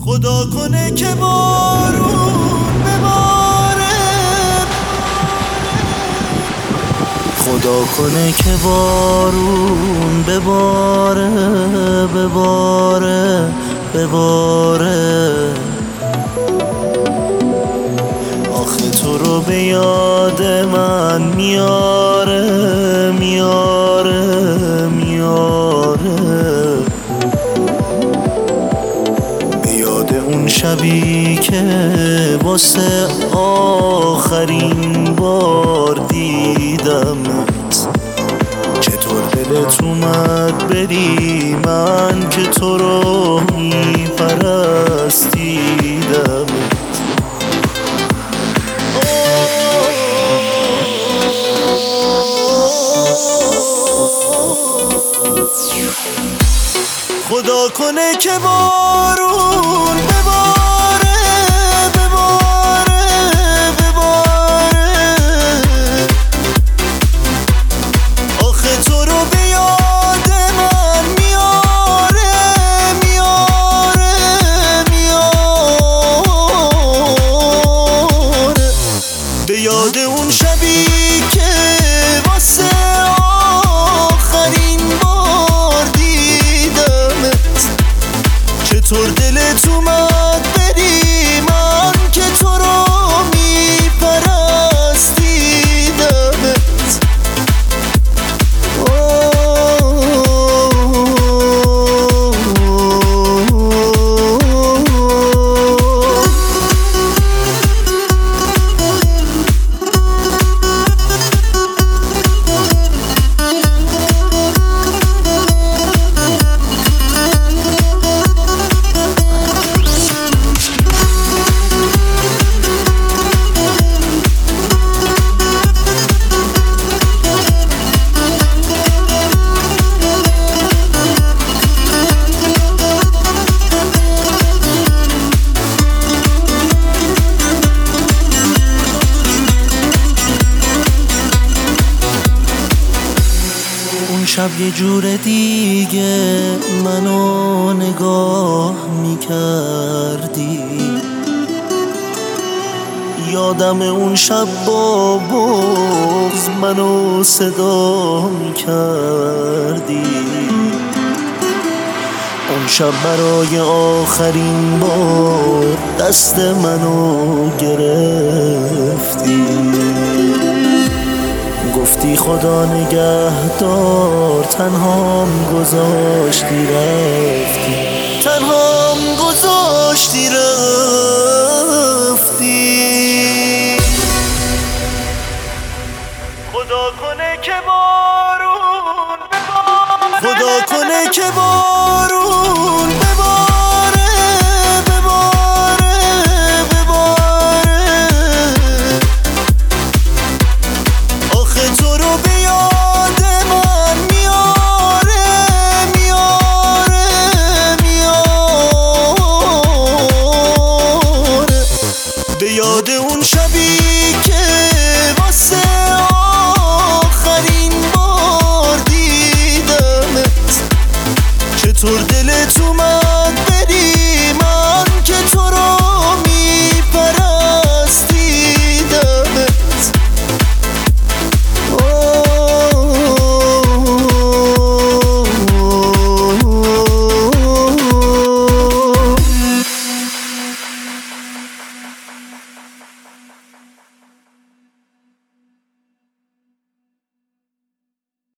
خدا کنه که بارون بباره، خدا کنه که بارون بباره، بباره بباره. آخه تو رو به یاد من میاره، میاره میاره. یاد اون شبی که واسه آخرین بار دیدمت، چطور دلت اومد بری من که تو رو میپرستیدمت. خدا کنه که بارون بباره، بباره بباره. آخه تو رو به یاد من میاره، میاره میاره. به یاد اون شبی که واسه آخرین بار چطور دلت اومد بری من که تو رو میپرستیدمت. شب یه جور دیگه منو نگاه میکردی، یادم اون شب با بغض منو صدا میکردی. اون شب برای آخرین بار دست منو گرفتی، گفتی خدا نگهدار، تنهام گذاشتی رفتی، تنهام گذاشتی رفتی. خدا کنه که بارون بباره، خدا کنه که بارون بباره، بباره بباره. آخه تو رو به یاد من میاره، میاره میاره. به یاد اون شبی که واسه آخرین بار دیدمت، چطور دلت اومد بری